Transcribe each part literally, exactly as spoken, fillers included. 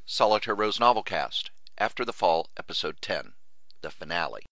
Solitaire Rose Novelcast, After the Fall, Episode ten, the finale.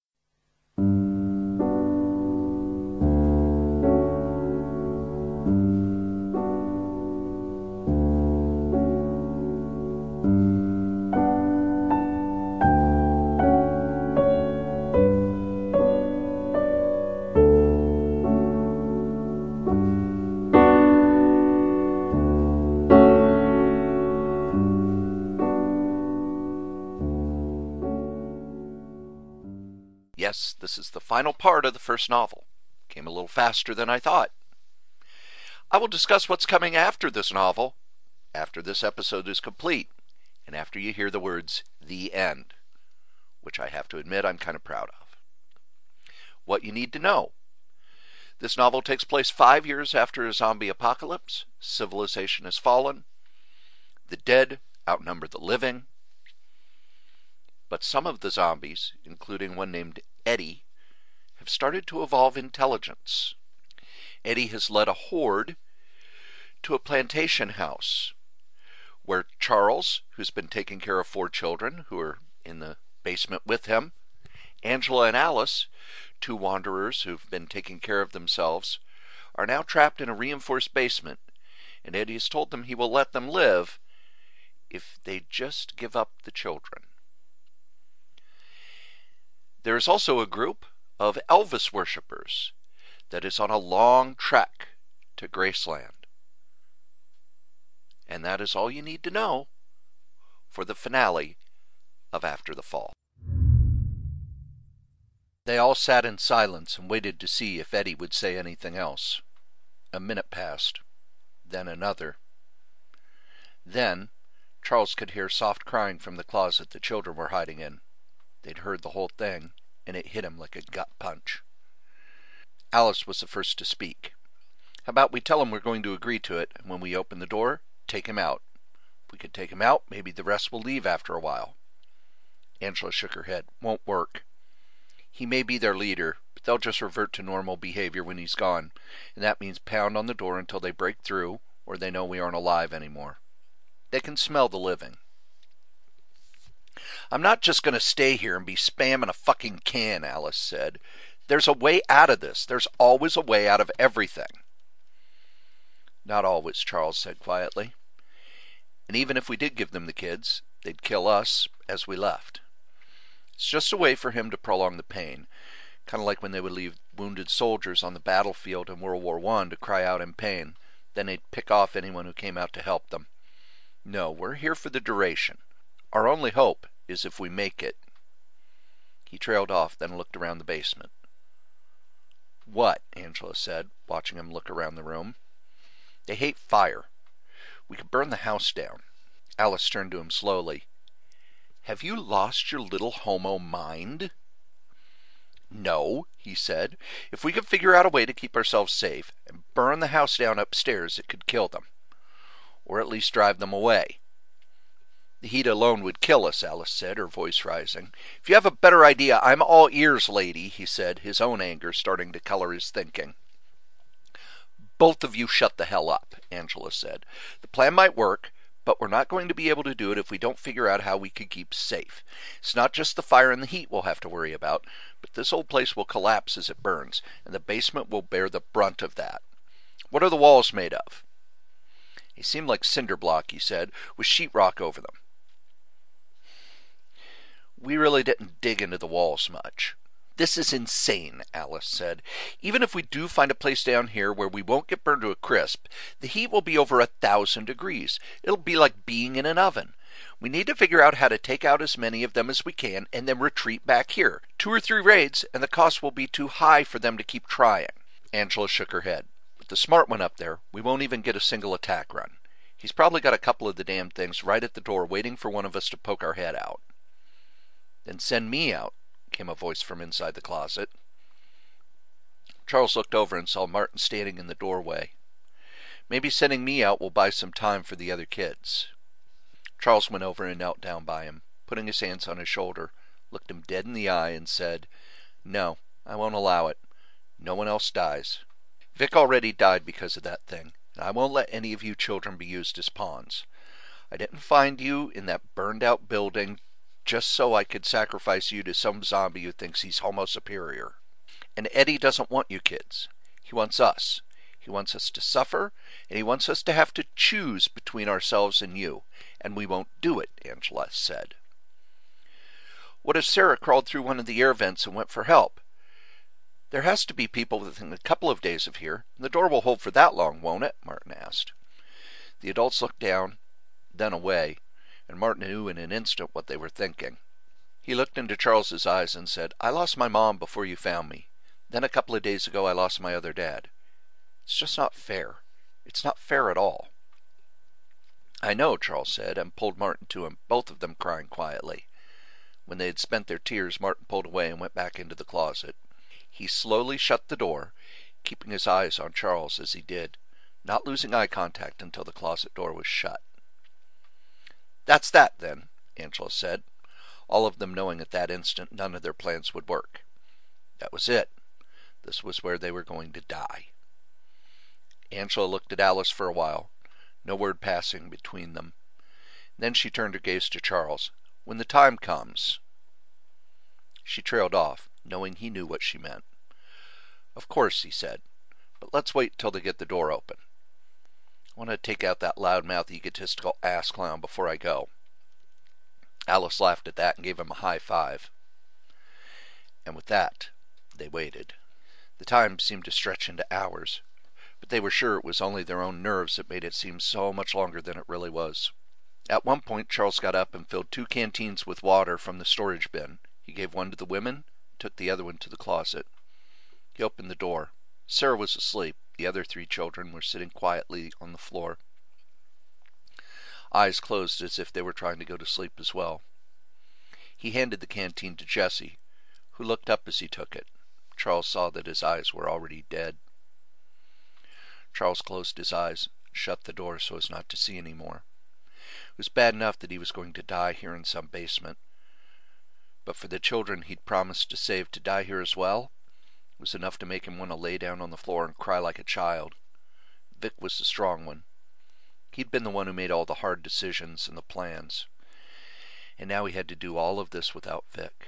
Yes, this is the final part of the first novel. Came a little faster than I thought. I will discuss what's coming after this novel, after this episode is complete, and after you hear the words, "the end," which I have to admit I'm kind of proud of. What you need to know. This novel takes place five years after a zombie apocalypse. Civilization has fallen. The dead outnumber the living. But some of the zombies, including one named Eddie, have started to evolve intelligence. Eddie has led a horde to a plantation house where Charles, who's been taking care of four children who are in the basement with him, Angela and Alice, two wanderers who've been taking care of themselves, are now trapped in a reinforced basement, and Eddie has told them he will let them live if they just give up the children. There is also a group of Elvis worshippers that is on a long trek to Graceland. And that is all you need to know for the finale of After the Fall. They all sat in silence and waited to see if Eddie would say anything else. A minute passed, then another. Then Charles could hear soft crying from the closet the children were hiding in. They'd heard the whole thing, and it hit him like a gut punch. Alice was the first to speak. "How about we tell him we're going to agree to it, and when we open the door, take him out. If we could take him out, maybe the rest will leave after a while." Angela shook her head. "Won't work. He may be their leader, but they'll just revert to normal behavior when he's gone, and that means pound on the door until they break through, or they know we aren't alive anymore. They can smell the living." "I'm not just going to stay here and be spam in a fucking can," Alice said. "There's a way out of this. There's always a way out of everything." "Not always," Charles said quietly. "And even if we did give them the kids, they'd kill us as we left. It's just a way for him to prolong the pain, kind of like when they would leave wounded soldiers on the battlefield in World War One to cry out in pain. Then they'd pick off anyone who came out to help them. No, we're here for the duration. Our only hope is if we make it." He trailed off, then looked around the basement. "What?" Angela said, watching him look around the room. "They hate fire. We could burn the house down." Alice turned to him slowly. "Have you lost your little homo mind?" "No," he said. "If we could figure out a way to keep ourselves safe and burn the house down upstairs, it could kill them. Or at least drive them away." "The heat alone would kill us," Alice said, her voice rising. "If you have a better idea, I'm all ears, lady," he said, his own anger starting to color his thinking. "Both of you shut the hell up," Angela said. "The plan might work, but we're not going to be able to do it if we don't figure out how we could keep safe. It's not just the fire and the heat we'll have to worry about, but this old place will collapse as it burns, and the basement will bear the brunt of that. What are the walls made of?" "They seem like cinder block," he said, "with sheetrock over them." "We really didn't dig into the walls much." "This is insane," Alice said. "Even if we do find a place down here where we won't get burned to a crisp, the heat will be over a thousand degrees. It'll be like being in an oven. We need to figure out how to take out as many of them as we can and then retreat back here. Two or three raids and the cost will be too high for them to keep trying." Angela shook her head. "With the smart one up there, we won't even get a single attack run. He's probably got a couple of the damn things right at the door waiting for one of us to poke our head out." "Then send me out," came a voice from inside the closet. Charles looked over and saw Martin standing in the doorway. "Maybe sending me out will buy some time for the other kids." Charles went over and knelt down by him, putting his hands on his shoulder, looked him dead in the eye and said, "No, I won't allow it. No one else dies. Vic already died because of that thing, and I won't let any of you children be used as pawns. I didn't find you in that burned out building just so I could sacrifice you to some zombie who thinks he's homo superior. And Eddie doesn't want you kids. He wants us. He wants us to suffer, and he wants us to have to choose between ourselves and you. And we won't do it, Angela said. What if Sarah crawled through one of the air vents and went for help? There has to be people within a couple of days of here. The door will hold for that long, won't it? Martin asked. The adults looked down, then away, and Martin knew in an instant what they were thinking. He looked into Charles's eyes and said, I lost my mom before you found me. Then a couple of days ago I lost my other dad. It's just not fair. It's not fair at all. I know, Charles said, and pulled Martin to him, both of them crying quietly. When they had spent their tears, Martin pulled away and went back into the closet. He slowly shut the door, keeping his eyes on Charles as he did, not losing eye contact until the closet door was shut. That's that, then, Angela said, all of them knowing at that instant none of their plans would work. That was it. This was where they were going to die. Angela looked at Alice for a while, no word passing between them. Then she turned her gaze to Charles. When the time comes... She trailed off, knowing he knew what she meant. Of course, he said, but let's wait till they get the door open. I want to take out that loudmouth, egotistical ass clown before I go. Alice laughed at that and gave him a high five. And with that, they waited. The time seemed to stretch into hours, but they were sure it was only their own nerves that made it seem so much longer than it really was. At one point, Charles got up and filled two canteens with water from the storage bin. He gave one to the women, took the other one to the closet. He opened the door. Sarah was asleep. The other three children were sitting quietly on the floor, eyes closed as if they were trying to go to sleep as well. He handed the canteen to Jessie, who looked up as he took it. Charles saw that his eyes were already dead. Charles closed his eyes, shut the door so as not to see any more. It was bad enough that he was going to die here in some basement, but for the children he'd promised to save to die here as well, it was enough to make him want to lay down on the floor and cry like a child. Vic was the strong one. He'd been the one who made all the hard decisions and the plans, and now he had to do all of this without Vic.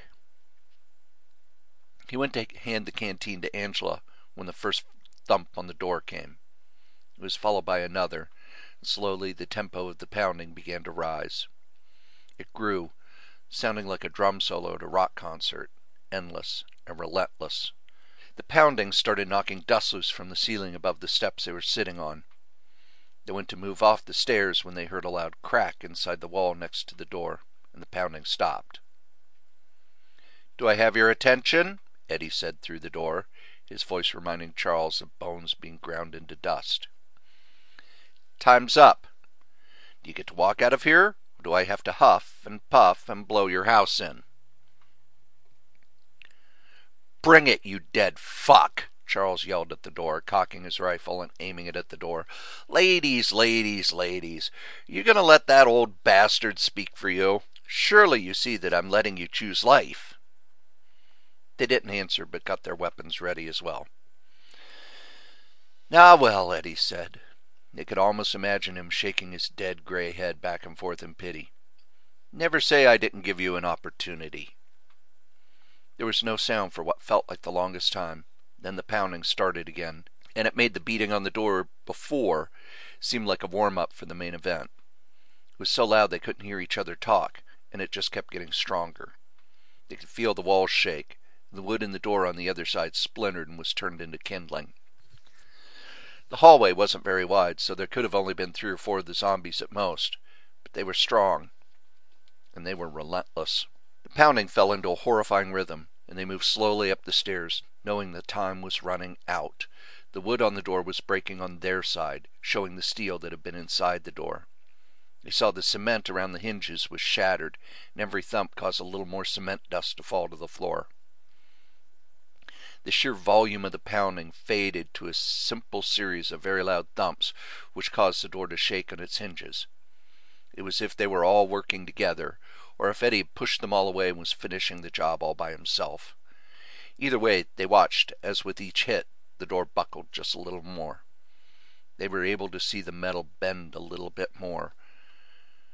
He went to hand the canteen to Angela when the first thump on the door came. It was followed by another, and slowly the tempo of the pounding began to rise. It grew, sounding like a drum solo at a rock concert, endless and relentless. The pounding started knocking dust loose from the ceiling above the steps they were sitting on. They went to move off the stairs when they heard a loud crack inside the wall next to the door, and the pounding stopped. "Do I have your attention?" Eddie said through the door, his voice reminding Charles of bones being ground into dust. "Time's up. Do you get to walk out of here, or do I have to huff and puff and blow your house in?" "Bring it, you dead fuck!" Charles yelled at the door, cocking his rifle and aiming it at the door. "Ladies, ladies, ladies, you gonna let that old bastard speak for you? Surely you see that I'm letting you choose life." They didn't answer, but got their weapons ready as well. "Ah, well," Eddie said. They could almost imagine him shaking his dead gray head back and forth in pity. "Never say I didn't give you an opportunity." There was no sound for what felt like the longest time. Then the pounding started again, and it made the beating on the door before seem like a warm-up for the main event. It was so loud they couldn't hear each other talk, and it just kept getting stronger. They could feel the walls shake. The wood in the door on the other side splintered and was turned into kindling. The hallway wasn't very wide, so there could have only been three or four of the zombies at most, but they were strong, and they were relentless. The pounding fell into a horrifying rhythm, and they moved slowly up the stairs, knowing the time was running out. The wood on the door was breaking on their side, showing the steel that had been inside the door. They saw the cement around the hinges was shattered, and every thump caused a little more cement dust to fall to the floor. The sheer volume of the pounding faded to a simple series of very loud thumps, which caused the door to shake on its hinges. It was as if they were all working together, or if Eddie had pushed them all away and was finishing the job all by himself. Either way, they watched as with each hit, the door buckled just a little more. They were able to see the metal bend a little bit more.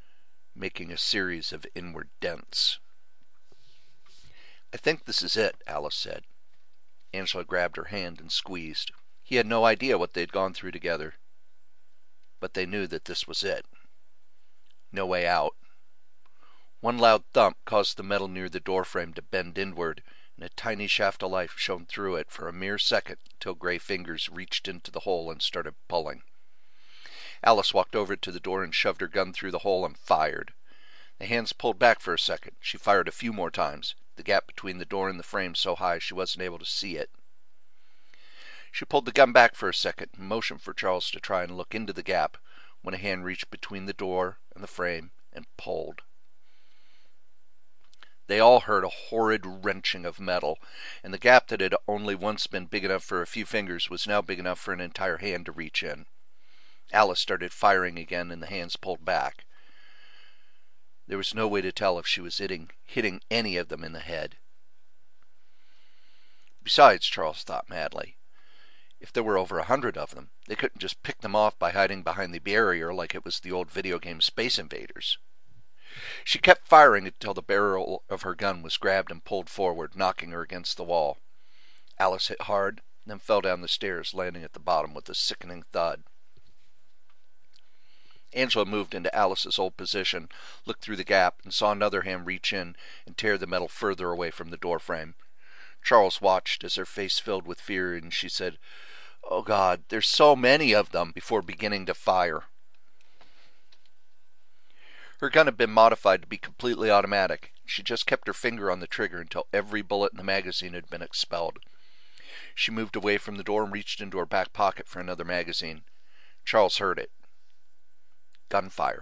making a series of inward dents. "I think this is it," Alice said. Angela grabbed her hand and squeezed. He had no idea what they'd gone through together, but they knew that this was it. No way out. One loud thump caused the metal near the doorframe to bend inward, and a tiny shaft of light shone through it for a mere second till gray fingers reached into the hole and started pulling. Alice walked over to the door and shoved her gun through the hole and fired. The hands pulled back for a second. She fired a few more times, the gap between the door and the frame so high she wasn't able to see it. She pulled the gun back for a second and motioned for Charles to try and look into the gap when a hand reached between the door and the frame and pulled. They all heard a horrid wrenching of metal, and the gap that had only once been big enough for a few fingers was now big enough for an entire hand to reach in. Alice started firing again, and the hands pulled back. There was no way to tell if she was hitting, hitting any of them in the head. Besides, Charles thought madly, if there were over a hundred of them, they couldn't just pick them off by hiding behind the barrier like it was the old video game Space Invaders. She kept firing until the barrel of her gun was grabbed and pulled forward, knocking her against the wall. Alice hit hard, then fell down the stairs, landing at the bottom with a sickening thud. Angela moved into Alice's old position, looked through the gap, and saw another hand reach in and tear the metal further away from the doorframe. Charles watched as her face filled with fear, and she said, "Oh God, there's so many of them," before beginning to fire. Her gun had been modified to be completely automatic. She just kept her finger on the trigger until every bullet in the magazine had been expelled. She moved away from the door and reached into her back pocket for another magazine. Charles heard it. Gunfire.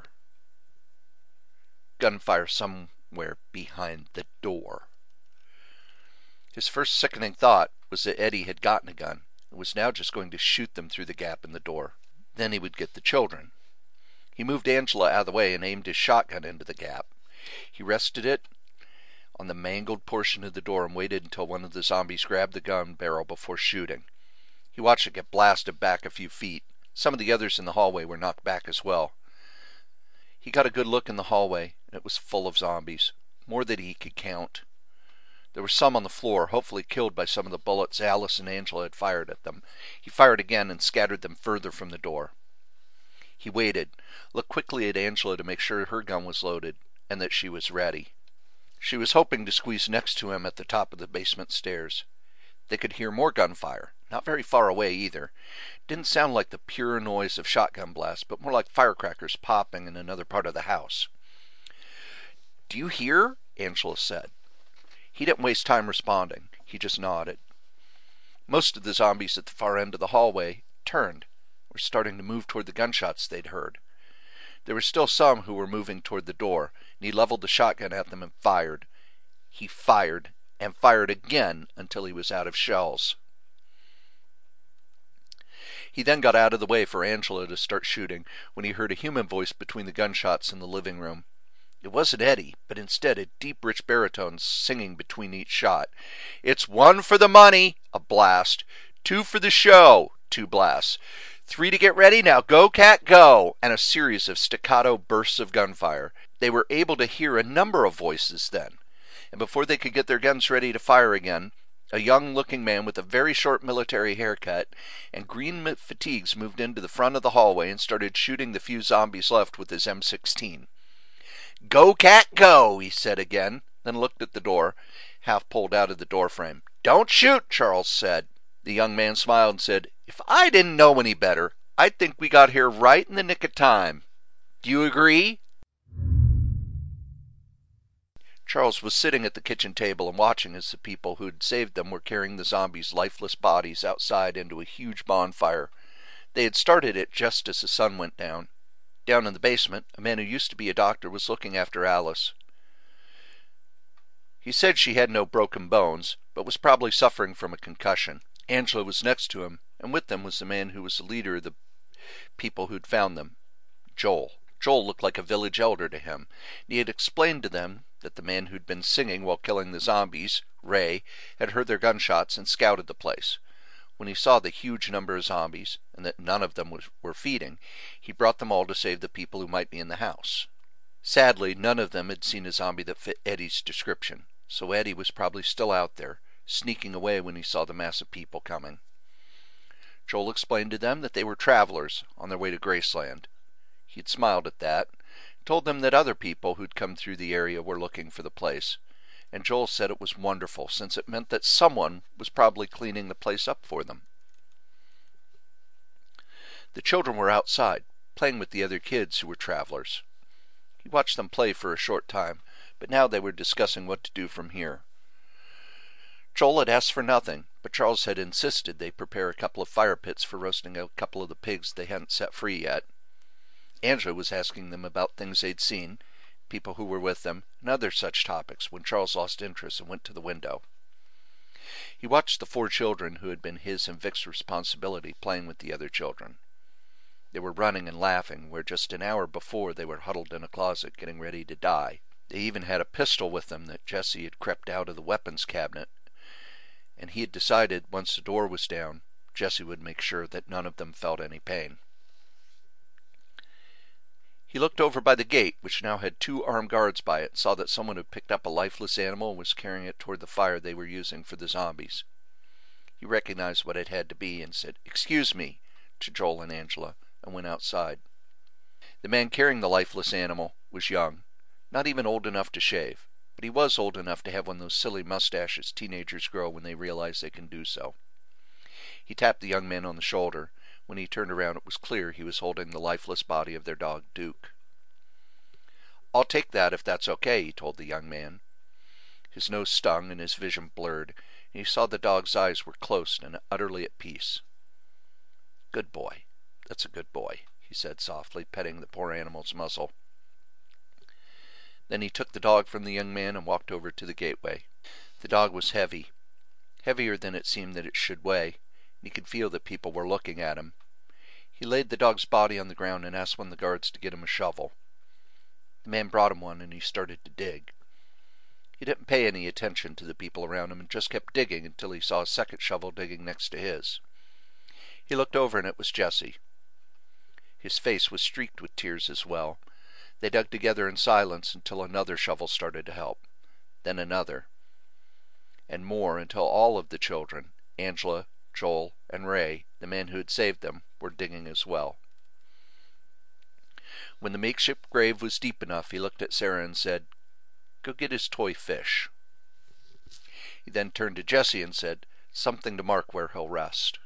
Gunfire somewhere behind the door. His first sickening thought was that Eddie had gotten a gun and was now just going to shoot them through the gap in the door. Then he would get the children. He moved Angela out of the way and aimed his shotgun into the gap. He rested it on the mangled portion of the door and waited until one of the zombies grabbed the gun barrel before shooting. He watched it get blasted back a few feet. Some of the others in the hallway were knocked back as well. He got a good look in the hallway, and it was full of zombies, more than he could count. There were some on the floor, hopefully killed by some of the bullets Alice and Angela had fired at them. He fired again and scattered them further from the door. He waited, looked quickly at Angela to make sure her gun was loaded, and that she was ready. She was hoping to squeeze next to him at the top of the basement stairs. They could hear more gunfire, not very far away either. Didn't sound like the pure noise of shotgun blasts, but more like firecrackers popping in another part of the house. "Do you hear?" Angela said. He didn't waste time responding. He just nodded. Most of the zombies at the far end of the hallway turned, were starting to move toward the gunshots they'd heard. There were still some who were moving toward the door, and he leveled the shotgun at them and fired. He fired and fired again until he was out of shells. He then got out of the way for Angela to start shooting when he heard a human voice between the gunshots in the living room. It wasn't Eddie, but instead a deep, rich baritone singing between each shot. "It's one for the money," a blast. "Two for the show," two blasts. "Three to get ready, now go cat go," and a series of staccato bursts of gunfire. They were able to hear a number of voices then, and before they could get their guns ready to fire again, a young-looking man with a very short military haircut and green fatigues moved into the front of the hallway and started shooting the few zombies left with his M sixteen. "Go, cat, go," he said again, then looked at the door, half pulled out of the doorframe. "Don't shoot," Charles said. The young man smiled and said, "If I didn't know any better, I'd think we got here right in the nick of time. Do you agree?" Charles was sitting at the kitchen table and watching as the people who'd saved them were carrying the zombies' lifeless bodies outside into a huge bonfire. They had started it just as the sun went down. Down in the basement, a man who used to be a doctor was looking after Alice. He said she had no broken bones, but was probably suffering from a concussion. Angela was next to him, and with them was the man who was the leader of the people who'd found them, Joel. Joel looked like a village elder to him, and he had explained to them that the man who'd been singing while killing the zombies, Ray, had heard their gunshots and scouted the place. When he saw the huge number of zombies, and that none of them was, were feeding, he brought them all to save the people who might be in the house. Sadly, none of them had seen a zombie that fit Eddie's description, so Eddie was probably still out there, sneaking away when he saw the mass of people coming. Joel explained to them that they were travelers on their way to Graceland. He had smiled at that, told them that other people who'd come through the area were looking for the place, and Joel said it was wonderful since it meant that someone was probably cleaning the place up for them. The children were outside, playing with the other kids who were travelers. He watched them play for a short time, but now they were discussing what to do from here. Joel had asked for nothing, but Charles had insisted they prepare a couple of fire pits for roasting a couple of the pigs they hadn't set free yet. Angela was asking them about things they'd seen, people who were with them, and other such topics when Charles lost interest and went to the window. He watched the four children who had been his and Vic's responsibility playing with the other children. They were running and laughing, where just an hour before they were huddled in a closet getting ready to die. They even had a pistol with them that Jesse had crept out of the weapons cabinet, and he had decided once the door was down, Jesse would make sure that none of them felt any pain. He looked over by the gate, which now had two armed guards by it, and saw that someone had picked up a lifeless animal and was carrying it toward the fire they were using for the zombies. He recognized what it had to be and said, "Excuse me," to Joel and Angela, and went outside. The man carrying the lifeless animal was young, not even old enough to shave, but he was old enough to have one of those silly mustaches teenagers grow when they realize they can do so. He tapped the young man on the shoulder. When he turned around, it was clear he was holding the lifeless body of their dog, Duke. "I'll take that if that's okay," he told the young man. His nose stung and his vision blurred, and he saw the dog's eyes were closed and utterly at peace. "Good boy. That's a good boy," he said softly, petting the poor animal's muzzle. Then he took the dog from the young man and walked over to the gateway. The dog was heavy, heavier than it seemed that it should weigh, and he could feel that people were looking at him. He laid the dog's body on the ground and asked one of the guards to get him a shovel. The man brought him one and he started to dig. He didn't pay any attention to the people around him and just kept digging until he saw a second shovel digging next to his. He looked over and it was Jesse. His face was streaked with tears as well. They dug together in silence until another shovel started to help. Then another. And more until all of the children, Angela, Joel, and Ray, the man who had saved them, were digging as well. When the makeshift grave was deep enough, he looked at Sarah and said, "Go get his toy fish." He then turned to Jesse and said, "Something to mark where he'll rest."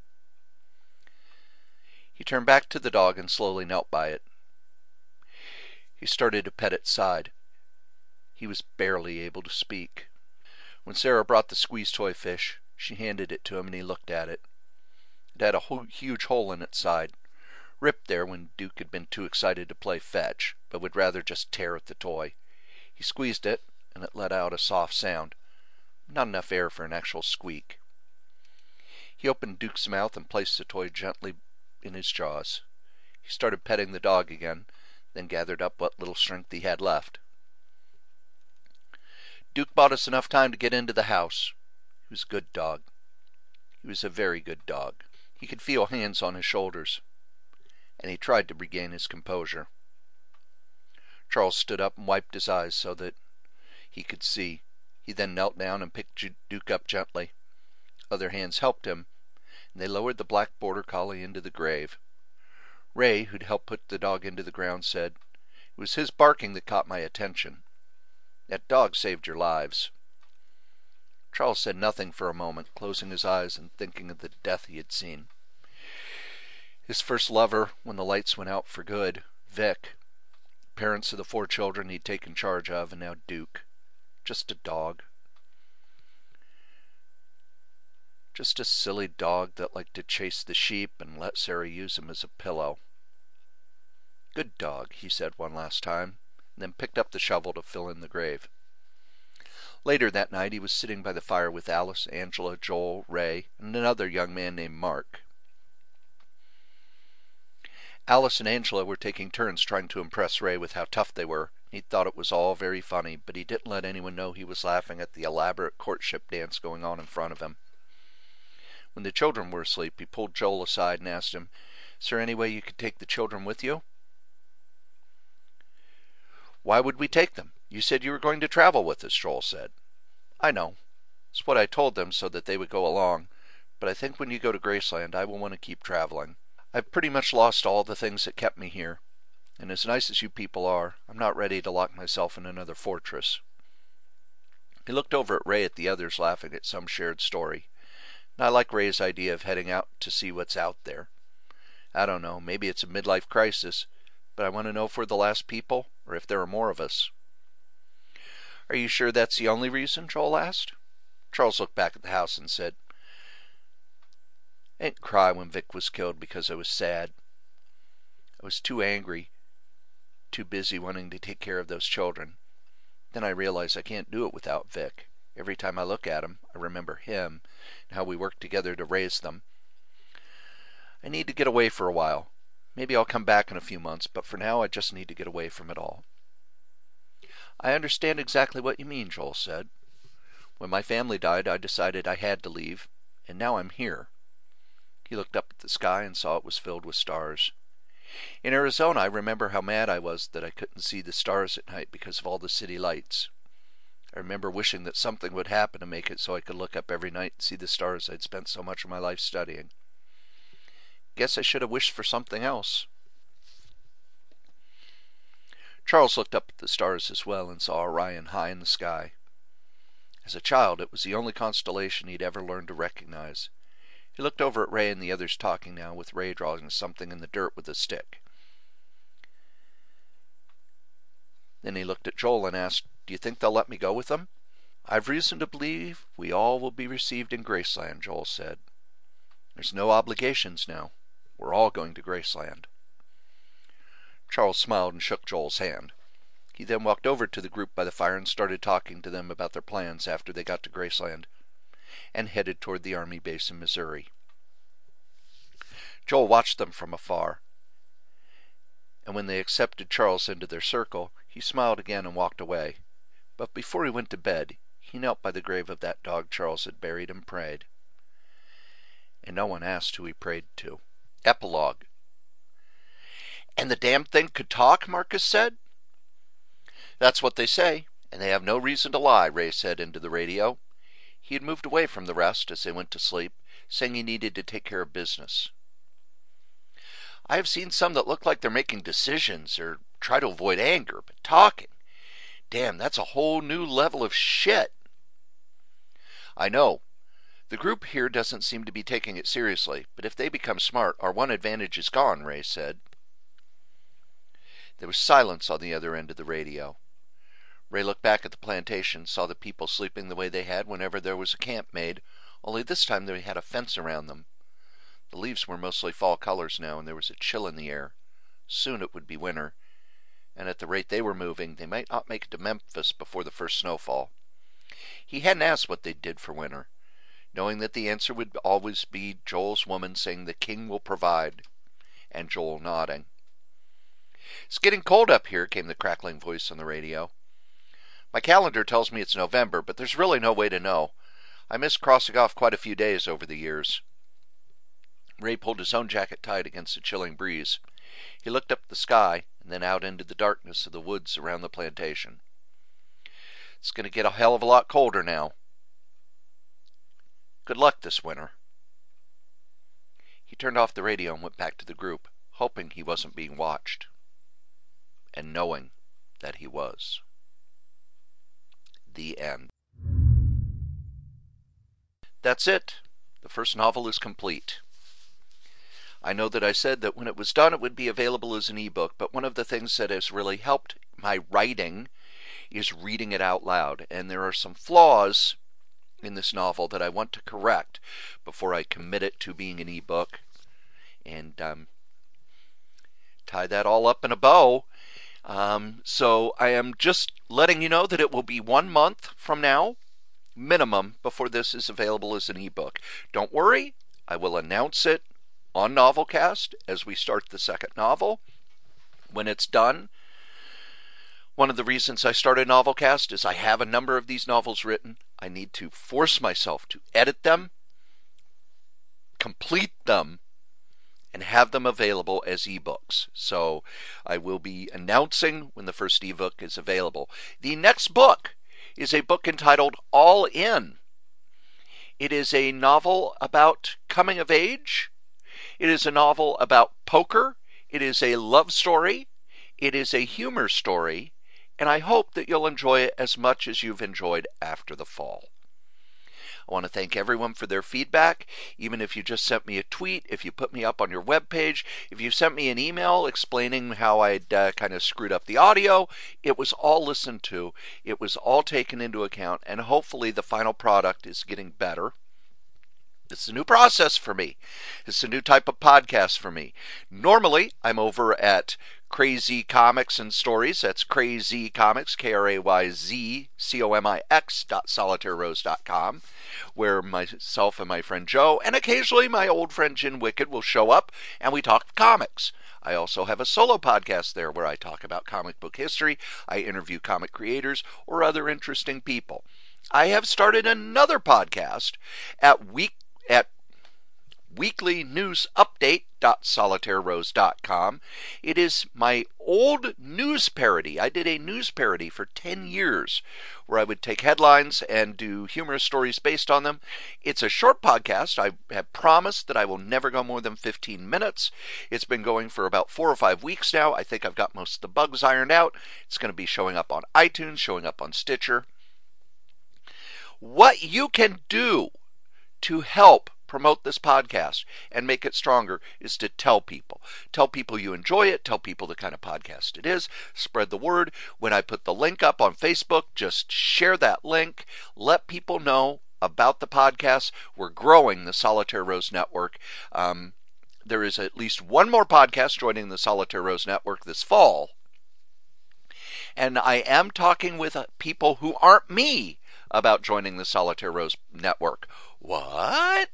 He turned back to the dog and slowly knelt by it. He started to pet its side. He was barely able to speak. When Sarah brought the squeezed toy fish, she handed it to him and he looked at it. It had a huge hole in its side, ripped there when Duke had been too excited to play fetch, but would rather just tear at the toy. He squeezed it, and it let out a soft sound. Not enough air for an actual squeak. He opened Duke's mouth and placed the toy gently in his jaws. He started petting the dog again, then gathered up what little strength he had left. Duke bought us enough time to get into the house. He was a good dog. He was a very good dog. He could feel hands on his shoulders, and he tried to regain his composure. Charles stood up and wiped his eyes so that he could see. He then knelt down and picked Duke up gently. Other hands helped him, and they lowered the black border collie into the grave. Ray, who'd helped put the dog into the ground, said, "It was his barking that caught my attention. That dog saved your lives." Charles said nothing for a moment, closing his eyes and thinking of the death he had seen. His first lover when the lights went out for good, Vic. Parents of the four children he'd taken charge of, and now Duke. Just a dog. Just a silly dog that liked to chase the sheep and let Sarah use him as a pillow. "Good dog," he said one last time, and then picked up the shovel to fill in the grave. Later that night he was sitting by the fire with Alice, Angela, Joel, Ray, and another young man named Mark. Alice and Angela were taking turns trying to impress Ray with how tough they were. He thought it was all very funny, but he didn't let anyone know he was laughing at the elaborate courtship dance going on in front of him. When the children were asleep, he pulled Joel aside and asked him, "Is there any way you could take the children with you?" Why would we take them? You said you were going to travel with us, Joel said. I know. It's what I told them so that they would go along, but I think when you go to Graceland I will want to keep traveling. I've pretty much lost all the things that kept me here, and as nice as you people are, I'm not ready to lock myself in another fortress. He looked over at Ray at the others laughing at some shared story. And I like Ray's idea of heading out to see what's out there. I don't know, maybe it's a midlife crisis, but I want to know if we're the last people, or if there are more of us. Are you sure that's the only reason? Joel asked. Charles looked back at the house and said, I didn't cry when Vic was killed because I was sad. I was too angry, too busy wanting to take care of those children. Then I realized I can't do it without Vic. Every time I look at him, I remember him and how we worked together to raise them. I need to get away for a while. Maybe I'll come back in a few months, but for now I just need to get away from it all. I understand exactly what you mean, Joel said. When my family died, I decided I had to leave, and now I'm here. He looked up at the sky and saw it was filled with stars. In Arizona, I remember how mad I was that I couldn't see the stars at night because of all the city lights. I remember wishing that something would happen to make it so I could look up every night and see the stars I'd spent so much of my life studying. Guess I should have wished for something else. Charles looked up at the stars as well and saw Orion high in the sky. As a child, it was the only constellation he'd ever learned to recognize. He looked over at Ray and the others talking now, with Ray drawing something in the dirt with a stick. Then he looked at Joel and asked, Do you think they'll let me go with them? I've reason to believe we all will be received in Graceland, Joel said. There's no obligations now. We're all going to Graceland. Charles smiled and shook Joel's hand. He then walked over to the group by the fire and started talking to them about their plans after they got to Graceland, and headed toward the army base in Missouri. Joel watched them from afar, and when they accepted Charles into their circle, he smiled again and walked away. But before he went to bed, he knelt by the grave of that dog Charles had buried and prayed. And no one asked who he prayed to. Epilogue. And the damn thing could talk, Marcus said. That's what they say, and they have no reason to lie, Ray said into the radio. He had moved away from the rest as they went to sleep, saying he needed to take care of business. I have seen some that look like they're making decisions or try to avoid anger, but talking, damn, that's a whole new level of shit. I know. The group here doesn't seem to be taking it seriously, but if they become smart, our one advantage is gone, Ray said. There was silence on the other end of the radio. Ray looked back at the plantation, saw the people sleeping the way they had whenever there was a camp made, only this time they had a fence around them. The leaves were mostly fall colors now, and there was a chill in the air. Soon it would be winter, and at the rate they were moving, they might not make it to Memphis before the first snowfall. He hadn't asked what they did for winter, knowing that the answer would always be Joel's woman saying the king will provide, and Joel nodding. It's getting cold up here, came the crackling voice on the radio. My calendar tells me it's November, but there's really no way to know. I missed crossing off quite a few days over the years. Ray pulled his own jacket tight against the chilling breeze. He looked up at the sky and then out into the darkness of the woods around the plantation. It's going to get a hell of a lot colder now. Good luck this winter. He turned off the radio and went back to the group, hoping he wasn't being watched, and knowing that he was. The end. That's it. The first novel is complete. I know that I said that when it was done it would be available as an ebook, but one of the things that has really helped my writing is reading it out loud, and there are some flaws in this novel that I want to correct before I commit it to being an ebook, and um, tie that all up in a bow. Um, so I am just letting you know that it will be one month from now, minimum, before this is available as an ebook. Don't worry, I will announce it on Novelcast as we start the second novel. When it's done, one of the reasons I started Novelcast is I have a number of these novels written. I need to force myself to edit them, complete them, and have them available as ebooks. So I will be announcing when the first ebook is available. The next book is a book entitled All In. It is a novel about coming of age. It is a novel about poker. It is a love story. It is a humor story. And I hope that you'll enjoy it as much as you've enjoyed After the Fall. I want to thank everyone for their feedback, even if you just sent me a tweet, if you put me up on your webpage, if you sent me an email explaining how I'd uh, kind of screwed up the audio. It was all listened to. It was all taken into account, and hopefully the final product is getting better. It's a new process for me. It's a new type of podcast for me. Normally, I'm over at Crazy Comics and Stories. That's Crazy Comics, K R A Y Z C O M I X dot solitaire rose dot com, where myself and my friend Joe, and occasionally my old friend Jen Wicked, will show up and we talk comics. I also have a solo podcast there where I talk about comic book history. I interview comic creators or other interesting people. I have started another podcast at week at weekly news update dot solitaire rose dot com. It is my old news parody. I did a news parody for ten years where I would take headlines and do humorous stories based on them. It's a short podcast. I have promised that I will never go more than fifteen minutes. It's been going for about four or five weeks now. I think I've got most of the bugs ironed out. It's going to be showing up on iTunes, showing up on Stitcher. What you can do to help promote this podcast and make it stronger is to tell people. Tell people you enjoy it. Tell people the kind of podcast it is. Spread the word. When I put the link up on Facebook, just share that link. Let people know about the podcast. We're growing the Solitaire Rose Network. Um, there is at least one more podcast joining the Solitaire Rose Network this fall. And I am talking with uh, people who aren't me about joining the Solitaire Rose Network. What?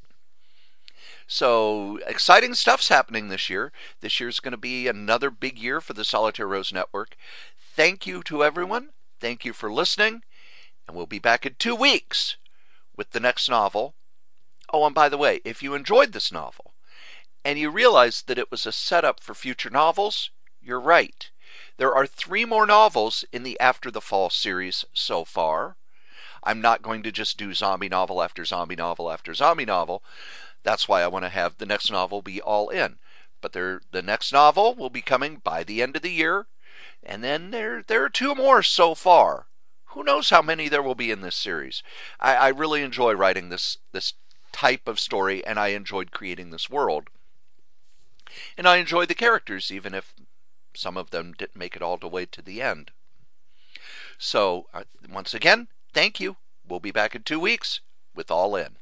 So, exciting stuff's happening this year. This year's going to be another big year for the Solitaire Rose Network. Thank you to everyone. Thank you for listening. And we'll be back in two weeks with the next novel. Oh, and by the way, if you enjoyed this novel and you realized that it was a setup for future novels, you're right. There are three more novels in the After the Fall series so far. I'm not going to just do zombie novel after zombie novel after zombie novel. That's why I want to have the next novel be all in. But there, the next novel will be coming by the end of the year. And then there, there are two more so far. Who knows how many there will be in this series. I, I really enjoy writing this, this type of story, and I enjoyed creating this world. And I enjoy the characters, even if some of them didn't make it all the way to the end. So, uh, once again, thank you. We'll be back in two weeks with All In.